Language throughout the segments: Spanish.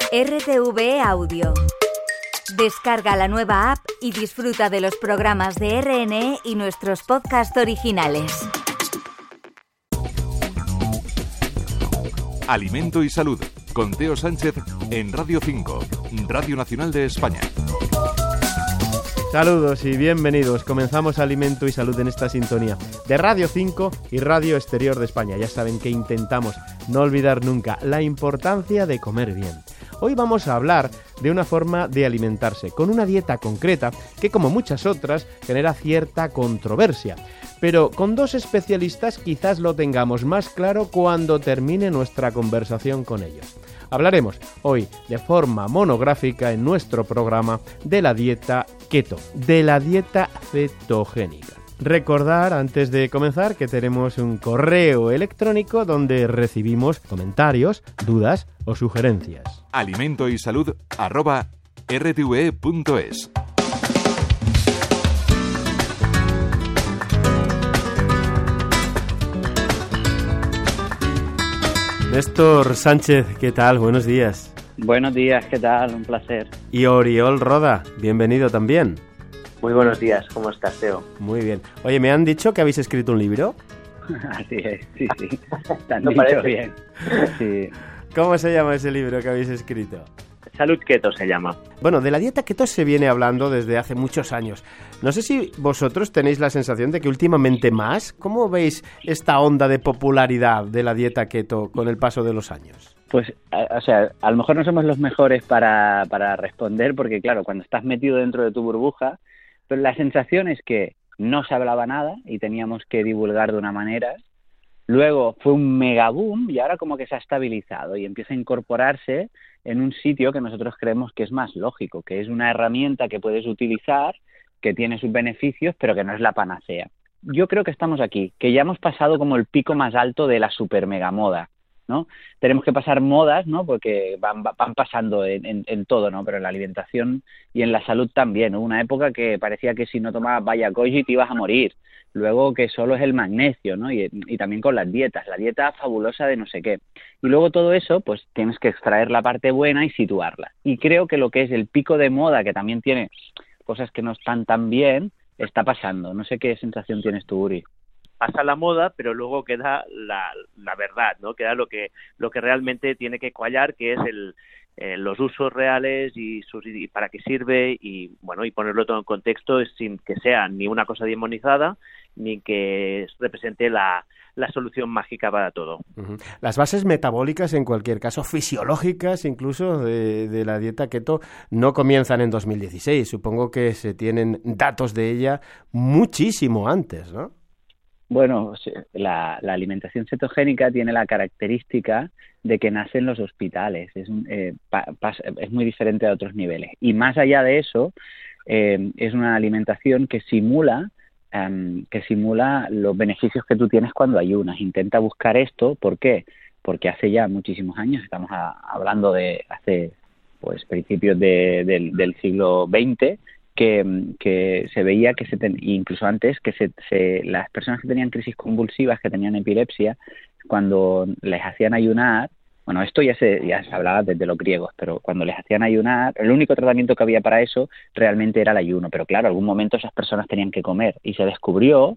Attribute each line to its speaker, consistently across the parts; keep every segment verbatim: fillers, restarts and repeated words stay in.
Speaker 1: R T V E Audio. Descarga la nueva app y disfruta de los programas de R N E y nuestros podcasts originales.
Speaker 2: Alimento y Salud, con Teo Sánchez en Radio cinco, Radio Nacional de España.
Speaker 3: Saludos y bienvenidos. Comenzamos Alimento y Salud en esta sintonía de Radio cinco y Radio Exterior de España. Ya saben que intentamos no olvidar nunca la importancia de comer bien. Hoy vamos a hablar de una forma de alimentarse, con una dieta concreta que, como muchas otras, genera cierta controversia. Pero con dos especialistas quizás lo tengamos más claro cuando termine nuestra conversación con ellos. Hablaremos hoy de forma monográfica en nuestro programa de la dieta keto, de la dieta cetogénica. Recordar antes de comenzar que tenemos un correo electrónico donde recibimos comentarios, dudas o sugerencias.
Speaker 2: Alimento y Salud arroba r t v e punto es.
Speaker 3: Néstor Sánchez, ¿qué tal? Buenos días.
Speaker 4: Buenos días, ¿qué tal? Un placer.
Speaker 3: Y Oriol Roda, bienvenido también.
Speaker 5: Muy buenos días, ¿cómo estás, Teo?
Speaker 3: Muy bien. Oye, me han dicho que habéis escrito un libro.
Speaker 4: Así es, sí, sí. Te han
Speaker 5: ¿No
Speaker 4: dicho
Speaker 5: parece?
Speaker 4: bien. Sí.
Speaker 3: ¿Cómo se llama ese libro que habéis escrito?
Speaker 5: Salud Keto se llama.
Speaker 3: Bueno, de la dieta keto se viene hablando desde hace muchos años. No sé si vosotros tenéis la sensación de que últimamente más. ¿Cómo veis esta onda de popularidad de la dieta keto con el paso de los años?
Speaker 4: Pues, o sea, a lo mejor no somos los mejores para, para responder porque, claro, cuando estás metido dentro de tu burbuja, pero la sensación es que no se hablaba nada y teníamos que divulgar de una manera. Luego fue un mega boom y ahora como que se ha estabilizado y empieza a incorporarse en un sitio que nosotros creemos que es más lógico, que es una herramienta que puedes utilizar, que tiene sus beneficios, pero que no es la panacea. Yo creo que estamos aquí, que ya hemos pasado como el pico más alto de la super mega moda, ¿no? Tenemos que pasar modas, ¿no? Porque van, van pasando en, en, en todo, ¿no? Pero en la alimentación y en la salud también. Hubo una época que parecía que si no tomabas Bayakoji te ibas a morir. Luego que solo es el magnesio, ¿no? Y, y también con las dietas, la dieta fabulosa de no sé qué. Y luego todo eso, pues tienes que extraer la parte buena y situarla. Y creo que lo que es el pico de moda, que también tiene cosas que no están tan bien, está pasando. No sé qué sensación tienes tú, Uri.
Speaker 5: Pasa la moda, pero luego queda la, la verdad, ¿no? Queda lo que lo que realmente tiene que cuajar, que es el eh, los usos reales y, sus, y para qué sirve y bueno y ponerlo todo en contexto sin que sea ni una cosa demonizada ni que represente la, la solución mágica para todo.
Speaker 3: Uh-huh. Las bases metabólicas, en cualquier caso, fisiológicas incluso de, de la dieta keto, no comienzan en dos mil dieciséis. Supongo que se tienen datos de ella muchísimo antes, ¿no?
Speaker 4: Bueno, la, la alimentación cetogénica tiene la característica de que nace en los hospitales. Es, un, eh, pa, pa, es muy diferente a otros niveles. Y más allá de eso, eh, es una alimentación que simula Um, que simula los beneficios que tú tienes cuando ayunas. Intenta buscar esto. ¿Por qué? Porque hace ya muchísimos años, estamos a, hablando de hace pues principios de, del, del siglo veinte, que, que se veía que se ten, incluso antes que se, se, las personas que tenían crisis convulsivas, que tenían epilepsia, cuando les hacían ayunar, bueno, esto ya se, ya se hablaba desde los griegos, pero cuando les hacían ayunar, el único tratamiento que había para eso realmente era el ayuno. Pero claro, en algún momento esas personas tenían que comer y se descubrió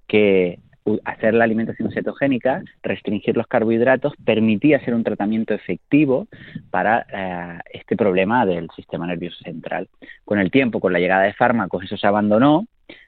Speaker 4: que hacer la alimentación cetogénica, restringir los carbohidratos, permitía ser un tratamiento efectivo para eh, este problema del sistema nervioso central. Con el tiempo, con la llegada de fármacos, eso se abandonó.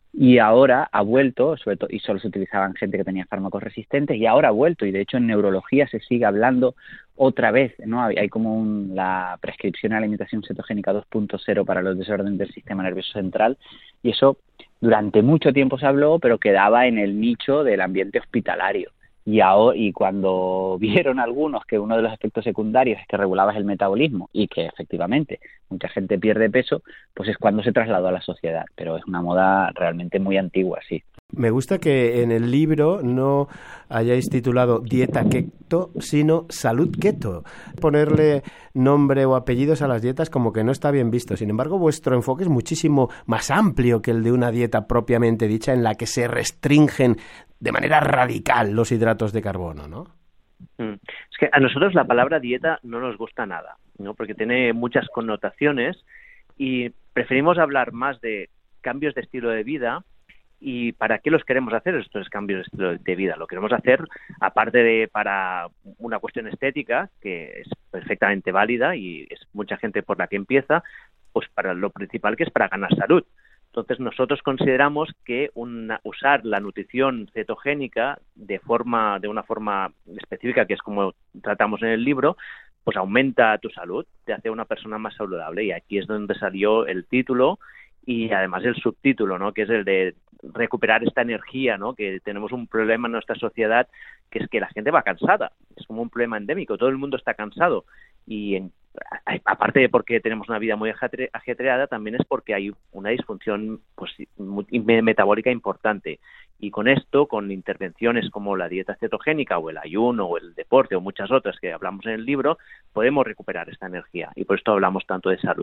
Speaker 4: Y ahora ha vuelto, sobre todo, y solo se utilizaban gente que tenía fármacos resistentes, y ahora ha vuelto, y de hecho en neurología se sigue hablando otra vez, ¿no? Hay, hay como un, la prescripción de alimentación cetogénica dos punto cero para los desórdenes del sistema nervioso central, y eso durante mucho tiempo se habló, pero quedaba en el nicho del ambiente hospitalario. Y, ahora, y cuando vieron algunos que uno de los efectos secundarios es que regulabas el metabolismo y que efectivamente mucha gente pierde peso, pues es cuando se trasladó a la sociedad. Pero es una moda realmente muy antigua, sí.
Speaker 3: Me gusta que en el libro no hayáis titulado Dieta Keto, sino Salud Keto. Ponerle nombre o apellidos a las dietas como que no está bien visto. Sin embargo, vuestro enfoque es muchísimo más amplio que el de una dieta propiamente dicha en la que se restringen de manera radical los hidratos de carbono, ¿no?
Speaker 5: Es que a nosotros la palabra dieta no nos gusta nada, ¿no? Porque tiene muchas connotaciones y preferimos hablar más de cambios de estilo de vida. ¿Y para qué los queremos hacer estos cambios de estilo de vida? Lo queremos hacer, aparte de para una cuestión estética, que es perfectamente válida y es mucha gente por la que empieza, pues para lo principal, que es para ganar salud. Entonces nosotros consideramos que una, usar la nutrición cetogénica de forma de una forma específica, que es como tratamos en el libro, pues aumenta tu salud, te hace una persona más saludable. Y aquí es donde salió el título y además el subtítulo, ¿no? Que es el de recuperar esta energía, ¿no? Que tenemos un problema en nuestra sociedad, que es que la gente va cansada. Es como un problema endémico, todo el mundo está cansado. Y en, aparte de porque tenemos una vida muy ajetreada, también es porque hay una disfunción pues metabólica importante. Y con esto, con intervenciones como la dieta cetogénica o el ayuno o el deporte o muchas otras que hablamos en el libro, podemos recuperar esta energía. Y por esto hablamos tanto de salud.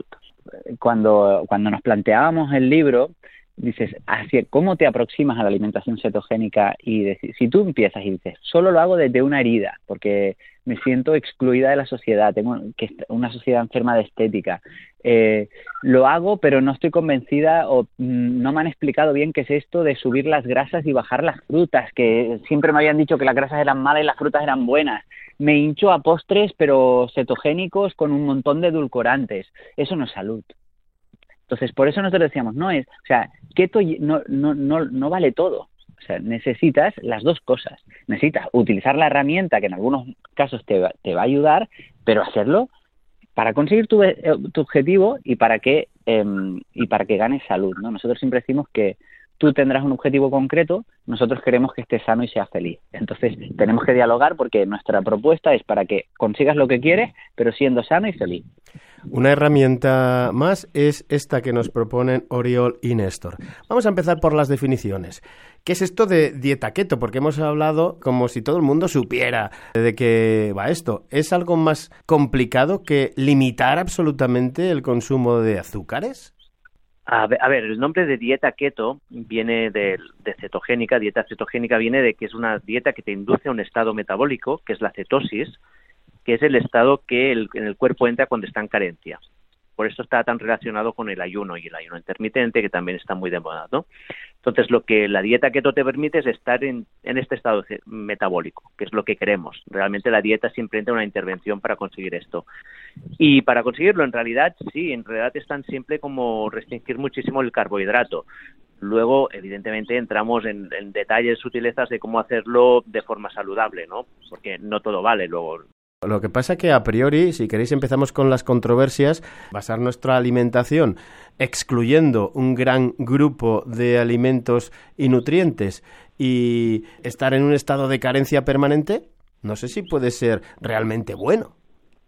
Speaker 4: Cuando, cuando nos planteábamos el libro, dices, hacia cómo te aproximas a la alimentación cetogénica y decir, si tú empiezas y dices, solo lo hago desde una herida, porque me siento excluida de la sociedad, tengo que una sociedad enferma de estética, eh, lo hago pero no estoy convencida o mm, no me han explicado bien qué es esto de subir las grasas y bajar las frutas, que siempre me habían dicho que las grasas eran malas y las frutas eran buenas. Me hincho a postres pero cetogénicos con un montón de edulcorantes, eso no es salud. Entonces, por eso nosotros decíamos, no es, o sea, keto no, no, no, no vale todo. O sea, necesitas las dos cosas. Necesitas utilizar la herramienta que en algunos casos te va, te va a ayudar, pero hacerlo para conseguir tu, tu objetivo y para que eh, y para que ganes salud, ¿no? Nosotros siempre decimos que tú tendrás un objetivo concreto, nosotros queremos que estés sano y seas feliz. Entonces, tenemos que dialogar porque nuestra propuesta es para que consigas lo que quieres, pero siendo sano y feliz.
Speaker 3: Una herramienta más es esta que nos proponen Oriol y Néstor. Vamos a empezar por las definiciones. ¿Qué es esto de dieta keto? Porque hemos hablado como si todo el mundo supiera de qué va esto. ¿Es algo más complicado que limitar absolutamente el consumo de azúcares?
Speaker 5: A ver, a ver, el nombre de dieta keto viene de, de cetogénica. Dieta cetogénica viene de que es una dieta que te induce a un estado metabólico, que es la cetosis, que es el estado que el, en el cuerpo entra cuando está en carencia. Por eso está tan relacionado con el ayuno y el ayuno intermitente, que también está muy de moda, ¿no? Entonces, lo que la dieta keto te permite es estar en, en este estado metabólico, que es lo que queremos. Realmente la dieta siempre entra una intervención para conseguir esto. Y para conseguirlo, en realidad, sí, en realidad es tan simple como restringir muchísimo el carbohidrato. Luego, evidentemente, entramos en, en detalles, sutilezas de cómo hacerlo de forma saludable, ¿no? Porque no todo vale luego.
Speaker 3: Lo que pasa que a priori, si queréis, empezamos con las controversias. Basar nuestra alimentación excluyendo un gran grupo de alimentos y nutrientes y estar en un estado de carencia permanente, no sé si puede ser realmente bueno.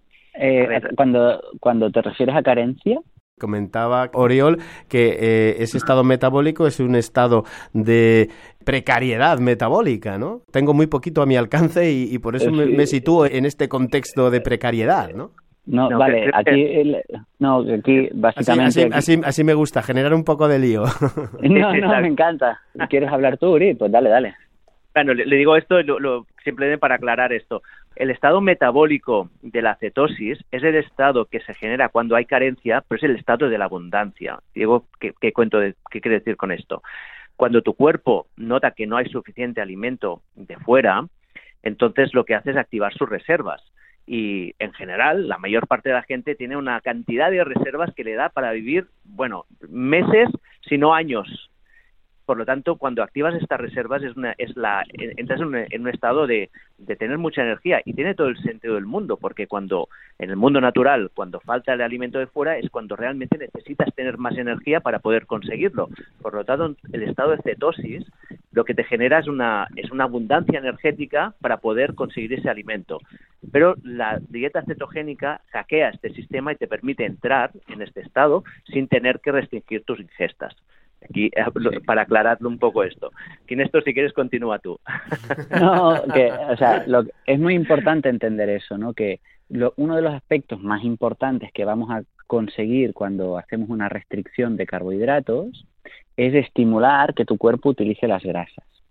Speaker 4: Eh, cuando, cuando te refieres a carencia...
Speaker 3: Comentaba Oriol que eh, ese estado metabólico es un estado de precariedad metabólica, ¿no? Tengo muy poquito a mi alcance y, y por eso me, me sitúo en este contexto de precariedad, ¿no?
Speaker 4: No, no vale, aquí, el, no, aquí básicamente...
Speaker 3: Así, así, así, así me gusta, generar un poco de lío.
Speaker 4: No, no, me encanta. ¿Quieres hablar tú, Uri? Pues dale, dale.
Speaker 5: Bueno, le, le digo esto lo, lo, simplemente para aclarar esto. El estado metabólico de la cetosis es el estado que se genera cuando hay carencia, pero es el estado de la abundancia. Diego, ¿qué, qué cuento de, qué quiere decir con esto? Cuando tu cuerpo nota que no hay suficiente alimento de fuera, entonces lo que hace es activar sus reservas. Y en general, la mayor parte de la gente tiene una cantidad de reservas que le da para vivir, bueno, meses, si no años. Por lo tanto, cuando activas estas reservas, es una, es la, entras en un, en un estado de, de tener mucha energía, y tiene todo el sentido del mundo, porque cuando en el mundo natural, cuando falta el alimento de fuera, es cuando realmente necesitas tener más energía para poder conseguirlo. Por lo tanto, el estado de cetosis lo que te genera es una, es una abundancia energética para poder conseguir ese alimento. Pero la dieta cetogénica hackea este sistema y te permite entrar en este estado sin tener que restringir tus ingestas. Aquí, para aclararlo un poco esto. Que en esto, si quieres, continúa tú.
Speaker 4: No, que, o sea, lo, es muy importante entender eso, ¿no? Que lo, uno de los aspectos más importantes que vamos a conseguir cuando hacemos una restricción de carbohidratos es estimular que tu cuerpo utilice las grasas.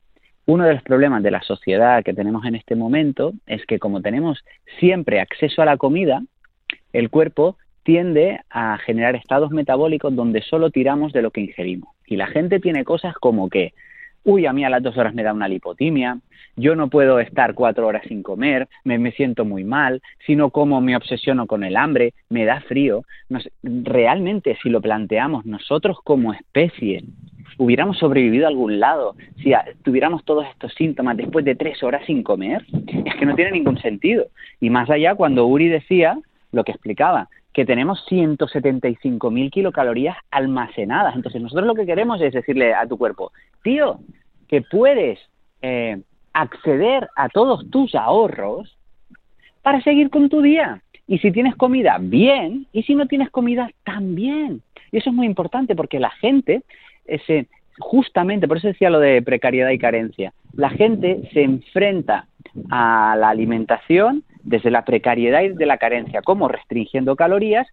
Speaker 4: Uno de los problemas de la sociedad que tenemos en este momento es que como tenemos siempre acceso a la comida, el cuerpo tiende a generar estados metabólicos donde solo tiramos de lo que ingerimos. Y la gente tiene cosas como que, uy, a mí a las dos horas me da una lipotimia, yo no puedo estar cuatro horas sin comer, me, me siento muy mal, si no como me obsesiono con el hambre, me da frío. Nos, realmente, si lo planteamos, nosotros como especie hubiéramos sobrevivido a algún lado si a, tuviéramos todos estos síntomas después de tres horas sin comer, es que no tiene ningún sentido. Y más allá, cuando Uri decía lo que explicaba, que tenemos ciento setenta y cinco mil kilocalorías almacenadas. Entonces nosotros lo que queremos es decirle a tu cuerpo, tío, que puedes eh, acceder a todos tus ahorros para seguir con tu día. Y si tienes comida, bien, y si no tienes comida, también. Y eso es muy importante porque la gente, ese, justamente, por eso decía lo de precariedad y carencia, la gente se enfrenta a la alimentación desde la precariedad y de la carencia, como restringiendo calorías,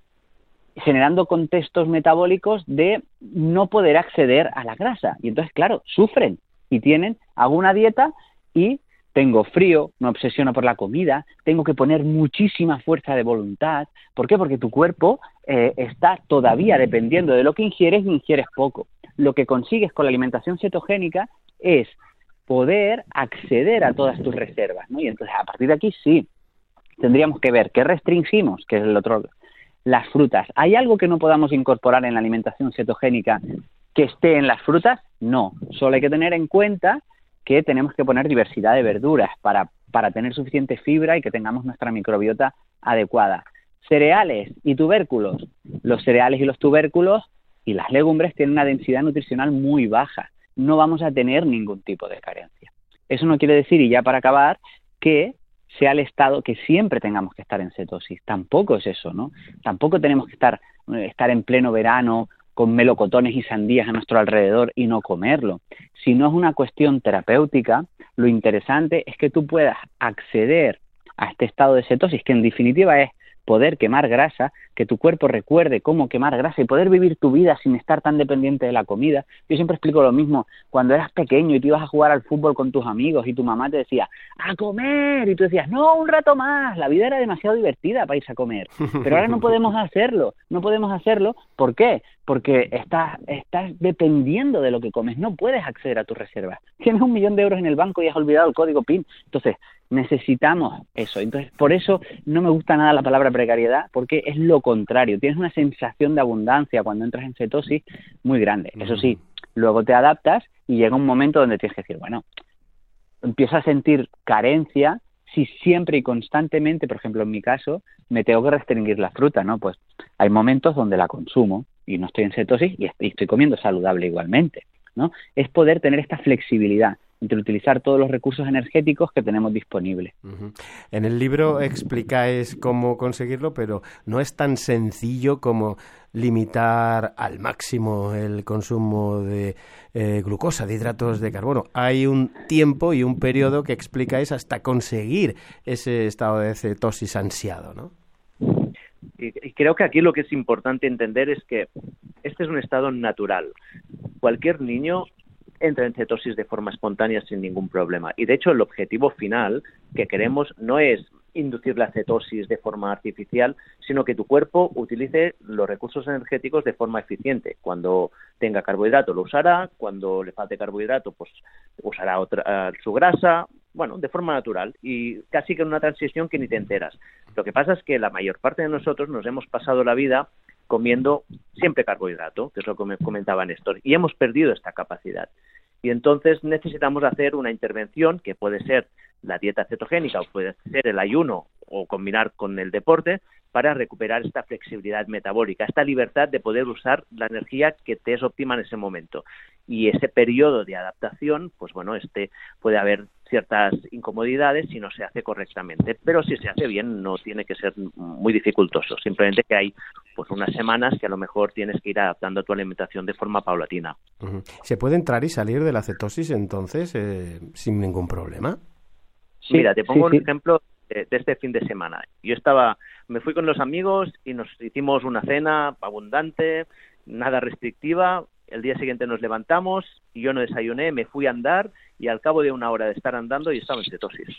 Speaker 4: generando contextos metabólicos de no poder acceder a la grasa. Y entonces, claro, sufren y tienen, hago una dieta y tengo frío, me obsesiono por la comida, tengo que poner muchísima fuerza de voluntad. ¿Por qué? Porque tu cuerpo eh, está todavía dependiendo de lo que ingieres y ingieres poco. Lo que consigues con la alimentación cetogénica es poder acceder a todas tus reservas, ¿no? Y entonces, a partir de aquí, sí, tendríamos que ver qué restringimos, que es el otro, las frutas. ¿Hay algo que no podamos incorporar en la alimentación cetogénica que esté en las frutas? No, solo hay que tener en cuenta que tenemos que poner diversidad de verduras para, para tener suficiente fibra y que tengamos nuestra microbiota adecuada. Cereales y tubérculos. Los cereales y los tubérculos y las legumbres tienen una densidad nutricional muy baja. No vamos a tener ningún tipo de carencia. Eso no quiere decir, y ya para acabar, que sea el estado que siempre tengamos que estar en cetosis. Tampoco es eso, ¿no? Tampoco tenemos que estar, estar en pleno verano con melocotones y sandías a nuestro alrededor y no comerlo. Si no es una cuestión terapéutica, lo interesante es que tú puedas acceder a este estado de cetosis, que en definitiva es poder quemar grasa, que tu cuerpo recuerde cómo quemar grasa y poder vivir tu vida sin estar tan dependiente de la comida. Yo siempre explico lo mismo, cuando eras pequeño y te ibas a jugar al fútbol con tus amigos y tu mamá te decía, ¡a comer! Y tú decías, no, un rato más, la vida era demasiado divertida para irse a comer. Pero ahora no podemos hacerlo, no podemos hacerlo, ¿por qué? Porque estás, estás dependiendo de lo que comes, no puedes acceder a tus reservas. Tienes un millón de euros en el banco y has olvidado el código PIN. Entonces, necesitamos eso. Entonces, por eso no me gusta nada la palabra precariedad, porque es lo contrario. Tienes una sensación de abundancia cuando entras en cetosis muy grande. Eso sí, luego te adaptas y llega un momento donde tienes que decir, bueno, empiezo a sentir carencia si siempre y constantemente, por ejemplo, en mi caso, me tengo que restringir la fruta, ¿no? Pues hay momentos donde la consumo y no estoy en cetosis y estoy comiendo saludable igualmente, ¿no? Es poder tener esta flexibilidad entre utilizar todos los recursos energéticos que tenemos disponibles.
Speaker 3: Uh-huh. En el libro explicáis cómo conseguirlo, pero no es tan sencillo como limitar al máximo el consumo de eh, glucosa, de hidratos de carbono. Hay un tiempo y un periodo que explicáis hasta conseguir ese estado de cetosis ansiado, ¿no?
Speaker 5: Y, y creo que aquí lo que es importante entender es que este es un estado natural. Cualquier niño entra en cetosis de forma espontánea sin ningún problema. Y de hecho el objetivo final que queremos no es inducir la cetosis de forma artificial, sino que tu cuerpo utilice los recursos energéticos de forma eficiente. Cuando tenga carbohidrato lo usará, cuando le falte carbohidrato pues usará otra, uh, su grasa, bueno, de forma natural y casi que en una transición que ni te enteras. Lo que pasa es que la mayor parte de nosotros nos hemos pasado la vida comiendo siempre carbohidrato, que es lo que me comentaba Néstor, y hemos perdido esta capacidad. Y entonces necesitamos hacer una intervención que puede ser la dieta cetogénica o puede ser el ayuno o combinar con el deporte para recuperar esta flexibilidad metabólica, esta libertad de poder usar la energía que te es óptima en ese momento. Y ese periodo de adaptación, pues bueno, este puede haber ciertas incomodidades si no se hace correctamente, pero si se hace bien no tiene que ser muy dificultoso, simplemente que hay pues unas semanas que a lo mejor tienes que ir adaptando tu alimentación de forma paulatina.
Speaker 3: Uh-huh. ¿Se puede entrar y salir de la cetosis entonces eh, sin ningún problema?
Speaker 5: Sí, Mira, te pongo
Speaker 4: sí,
Speaker 5: un
Speaker 4: sí.
Speaker 5: ejemplo de, de este fin de semana. Yo estaba, me fui con los amigos y nos hicimos una cena abundante, nada restrictiva, el día siguiente nos levantamos, y yo no desayuné, me fui a andar y al cabo de una hora de estar andando y estaba en cetosis.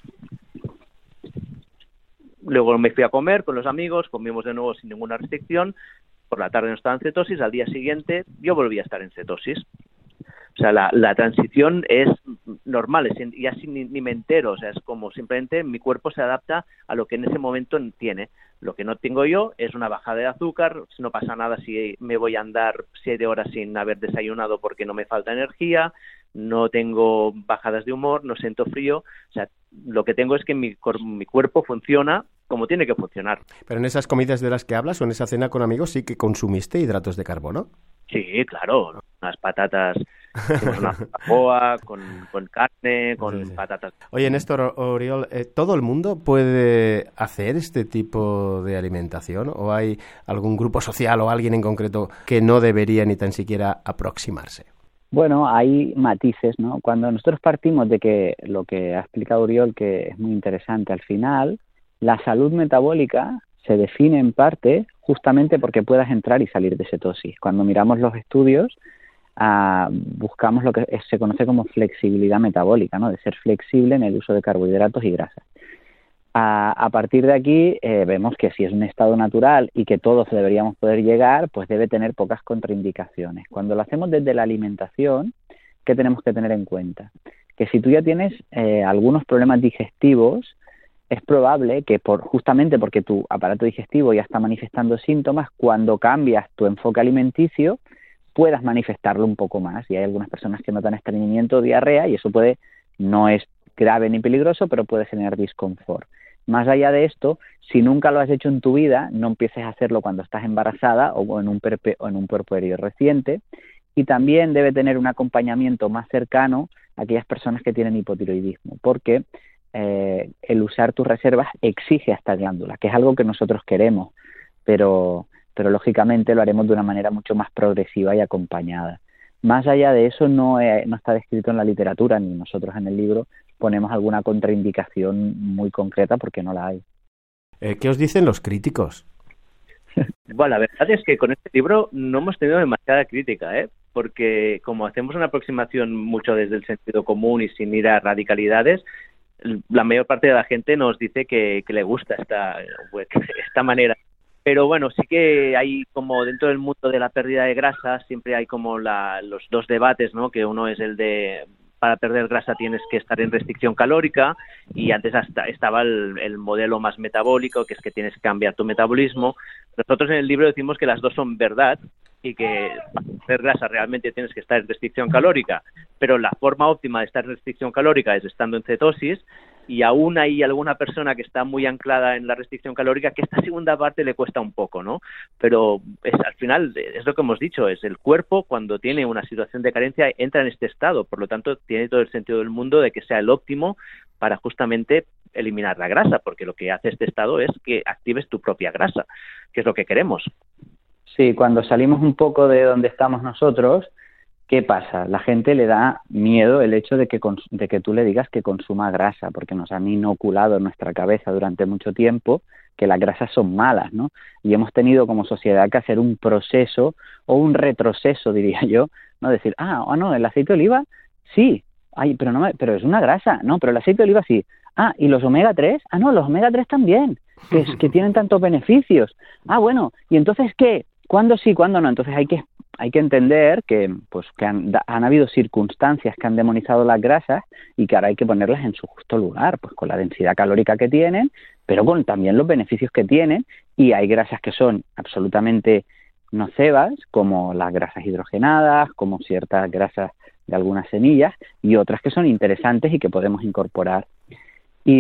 Speaker 5: Luego me fui a comer con los amigos, comimos de nuevo sin ninguna restricción, por la tarde no estaba en cetosis, al día siguiente yo volví a estar en cetosis. O sea, la, la transición es normal, es, y así ni, ni me entero, o sea, es como simplemente mi cuerpo se adapta a lo que en ese momento tiene. Lo que no tengo yo es una bajada de azúcar, no pasa nada si me voy a andar siete horas sin haber desayunado porque no me falta energía, no tengo bajadas de humor, no siento frío, o sea, lo que tengo es que mi, mi cuerpo funciona como tiene que funcionar.
Speaker 3: Pero en esas comidas de las que hablas o en esa cena con amigos sí que consumiste hidratos de carbono.
Speaker 5: Sí, claro, ¿no? Unas patatas, una barbacoa con, con carne, con sí, sí. patatas.
Speaker 3: Oye, Néstor Oriol, eh, ¿todo el mundo puede hacer este tipo de alimentación? ¿O hay algún grupo social o alguien en concreto que no debería ni tan siquiera aproximarse?
Speaker 4: Bueno, hay matices, ¿no? Cuando nosotros partimos de que lo que ha explicado Oriol, que es muy interesante, al final, la salud metabólica se define en parte justamente porque puedas entrar y salir de cetosis. Cuando miramos los estudios, uh, buscamos lo que se conoce como flexibilidad metabólica, ¿no? De ser flexible en el uso de carbohidratos y grasas. Uh, a partir de aquí, eh, vemos que si es un estado natural y que todos deberíamos poder llegar, pues debe tener pocas contraindicaciones. Cuando lo hacemos desde la alimentación, ¿qué tenemos que tener en cuenta? Que si tú ya tienes eh, algunos problemas digestivos, es probable que por justamente porque tu aparato digestivo ya está manifestando síntomas, cuando cambias tu enfoque alimenticio puedas manifestarlo un poco más. Y hay algunas personas que notan estreñimiento o diarrea y eso puede no es grave ni peligroso, pero puede generar disconfort. Más allá de esto, si nunca lo has hecho en tu vida, no empieces a hacerlo cuando estás embarazada o en un, perpe- o en un puerperio reciente. Y también debe tener un acompañamiento más cercano a aquellas personas que tienen hipotiroidismo, porque Eh, el usar tus reservas exige a esta glándula, que es algo que nosotros queremos, pero, pero lógicamente lo haremos de una manera mucho más progresiva y acompañada. Más allá de eso no, eh, no está descrito en la literatura, ni nosotros en el libro ponemos alguna contraindicación muy concreta porque no la hay.
Speaker 3: Eh, ¿Qué os dicen los críticos?
Speaker 5: Bueno, la verdad es que con este libro no hemos tenido demasiada crítica, ¿eh? Porque como hacemos una aproximación mucho desde el sentido común y sin ir a radicalidades, la mayor parte de la gente nos dice que, que le gusta esta, pues, esta manera. Pero bueno, sí que hay como dentro del mundo de la pérdida de grasa, siempre hay como la, los dos debates, ¿no? Que uno es el de para perder grasa tienes que estar en restricción calórica y antes hasta estaba el, el modelo más metabólico, que es que tienes que cambiar tu metabolismo. Nosotros en el libro decimos que las dos son verdad y que para perder grasa realmente tienes que estar en restricción calórica, pero la forma óptima de estar en restricción calórica es estando en cetosis, y aún hay alguna persona que está muy anclada en la restricción calórica que esta segunda parte le cuesta un poco, ¿no? Pero es, al final es lo que hemos dicho, es el cuerpo cuando tiene una situación de carencia entra en este estado, por lo tanto tiene todo el sentido del mundo de que sea el óptimo para justamente eliminar la grasa, porque lo que hace este estado es que actives tu propia grasa, que es lo que queremos.
Speaker 4: Sí, cuando salimos un poco de donde estamos nosotros, ¿qué pasa? La gente le da miedo el hecho de que, cons- de que tú le digas que consuma grasa, porque nos han inoculado en nuestra cabeza durante mucho tiempo que las grasas son malas, ¿no? Y hemos tenido como sociedad que hacer un proceso o un retroceso, diría yo, ¿no? Decir, ah, oh, no, el aceite de oliva, sí, ay, pero no me, pero es una grasa, no, pero el aceite de oliva sí. Ah, ¿y los omega tres? Ah, no, los omega tres también, que, es, que tienen tantos beneficios. Ah, bueno, ¿y entonces qué? ¿Cuándo sí, cuándo no? Entonces hay que hay que entender que pues que han, han habido circunstancias que han demonizado las grasas y que ahora hay que ponerlas en su justo lugar, pues con la densidad calórica que tienen, pero con también los beneficios que tienen, y hay grasas que son absolutamente nocivas, como las grasas hidrogenadas, como ciertas grasas de algunas semillas, y otras que son interesantes y que podemos incorporar. Y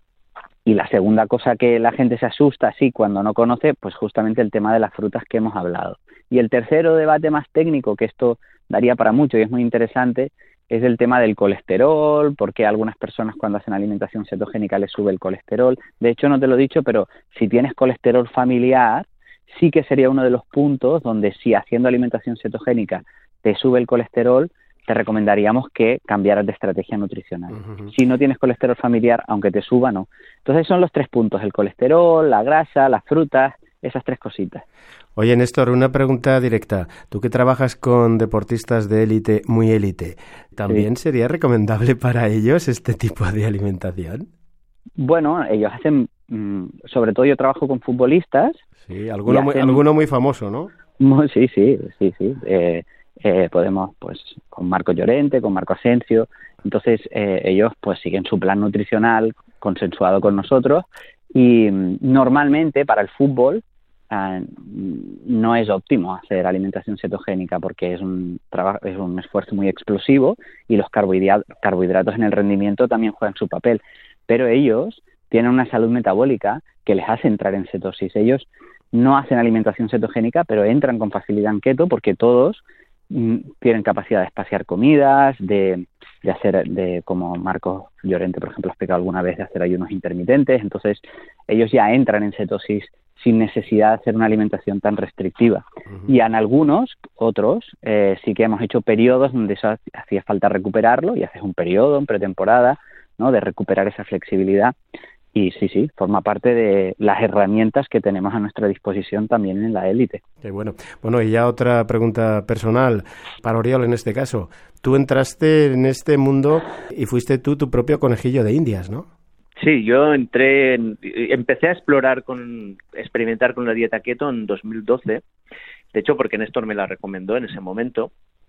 Speaker 4: Y la segunda cosa que la gente se asusta así cuando no conoce, pues justamente el tema de las frutas que hemos hablado. Y el tercero debate más técnico, que esto daría para mucho y es muy interesante, es el tema del colesterol, porque a algunas personas cuando hacen alimentación cetogénica les sube el colesterol. De hecho, no te lo he dicho, pero si tienes colesterol familiar, sí que sería uno de los puntos donde si haciendo alimentación cetogénica te sube el colesterol, te recomendaríamos que cambiaras de estrategia nutricional. Uh-huh. Si no tienes colesterol familiar, aunque te suba, no. Entonces son los tres puntos, el colesterol, la grasa, las frutas esas tres cositas.
Speaker 3: Oye, Néstor, una pregunta directa. Tú que trabajas con deportistas de élite, muy élite, ¿también sí. sería recomendable para ellos este tipo de alimentación?
Speaker 4: Bueno, ellos hacen, sobre todo yo trabajo con futbolistas.
Speaker 3: Sí, alguno,
Speaker 4: hacen,
Speaker 3: muy, alguno muy famoso, ¿no?
Speaker 4: Sí, sí, sí, sí. Eh, eh, podemos, pues, con Marco Llorente, con Marco Asensio. Entonces, eh, ellos, pues, siguen su plan nutricional consensuado con nosotros y normalmente para el fútbol eh, no es óptimo hacer alimentación cetogénica porque es un trabajo, es un esfuerzo muy explosivo y los carbohidratos, carbohidratos en el rendimiento también juegan su papel. Pero ellos tienen una salud metabólica que les hace entrar en cetosis. Ellos no hacen alimentación cetogénica, pero entran con facilidad en keto porque todos mm, tienen capacidad de espaciar comidas, de, de hacer, de como Marcos Llorente, por ejemplo, ha explicado alguna vez, de hacer ayunos intermitentes. Entonces, ellos ya entran en cetosis sin necesidad de hacer una alimentación tan restrictiva. Uh-huh. Y en algunos, otros, eh, sí que hemos hecho periodos donde eso hacía falta recuperarlo y haces un periodo en pretemporada, ¿no?, de recuperar esa flexibilidad y sí, sí, forma parte de las herramientas que tenemos a nuestra disposición también en la élite.
Speaker 3: Qué bueno. Bueno, y ya otra pregunta personal para Oriol en este caso. Tú entraste en este mundo y fuiste tú tu propio conejillo de Indias, ¿no?
Speaker 5: Sí, yo entré, en, empecé a explorar, con experimentar con la dieta keto en dos mil doce, de hecho porque Néstor me la recomendó en ese momento.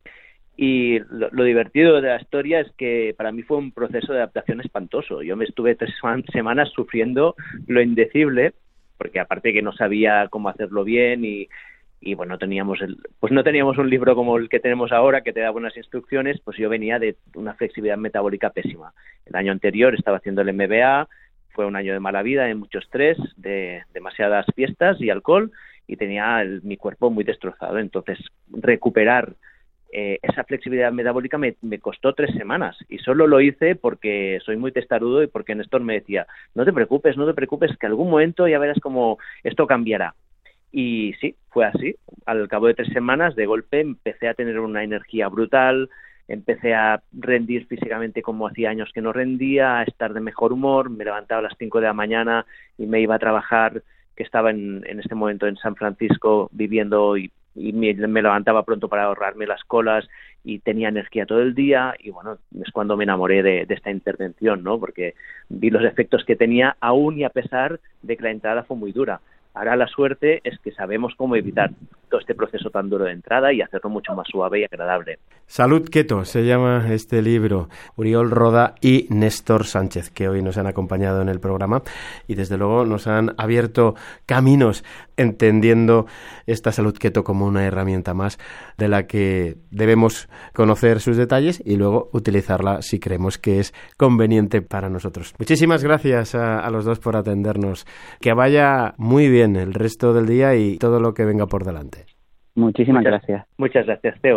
Speaker 5: Y lo, lo divertido de la historia es que para mí fue un proceso de adaptación espantoso. Yo me estuve tres semanas sufriendo lo indecible, porque aparte que no sabía cómo hacerlo bien y, y bueno, teníamos el, pues no teníamos un libro como el que tenemos ahora que te da buenas instrucciones, pues yo venía de una flexibilidad metabólica pésima. El año anterior estaba haciendo el M B A, fue un año de mala vida, de mucho estrés, de demasiadas fiestas y alcohol, y tenía el, mi cuerpo muy destrozado. Entonces, recuperar Eh, esa flexibilidad metabólica me, me costó tres semanas y solo lo hice porque soy muy testarudo y porque Néstor me decía, no te preocupes, no te preocupes, que algún momento ya verás cómo esto cambiará. Y sí, fue así. Al cabo de tres semanas, de golpe, empecé a tener una energía brutal, empecé a rendir físicamente como hacía años que no rendía, a estar de mejor humor, me levantaba a las cinco de la mañana y me iba a trabajar, que estaba en, en este momento en San Francisco viviendo y y me, me levantaba pronto para ahorrarme las colas y tenía energía todo el día y bueno, es cuando me enamoré de, de esta intervención, ¿no? Porque vi los efectos que tenía aún y a pesar de que la entrada fue muy dura. Ahora la suerte es que sabemos cómo evitar todo este proceso tan duro de entrada y hacerlo mucho más suave y agradable.
Speaker 3: Salud Keto se llama este libro. Oriol Roda y Néstor Sánchez, que hoy nos han acompañado en el programa y desde luego nos han abierto caminos entendiendo esta Salud Keto como una herramienta más de la que debemos conocer sus detalles y luego utilizarla si creemos que es conveniente para nosotros. Muchísimas gracias a, a los dos por atendernos. Que vaya muy bien el resto del día y todo lo que venga por delante.
Speaker 4: Muchísimas
Speaker 5: muchas,
Speaker 4: gracias.
Speaker 5: Muchas gracias, Teo.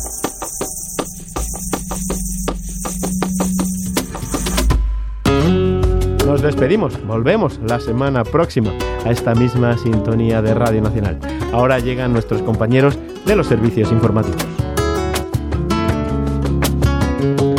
Speaker 3: Nos despedimos, volvemos la semana próxima a esta misma sintonía de Radio Nacional. Ahora llegan nuestros compañeros de los servicios informativos.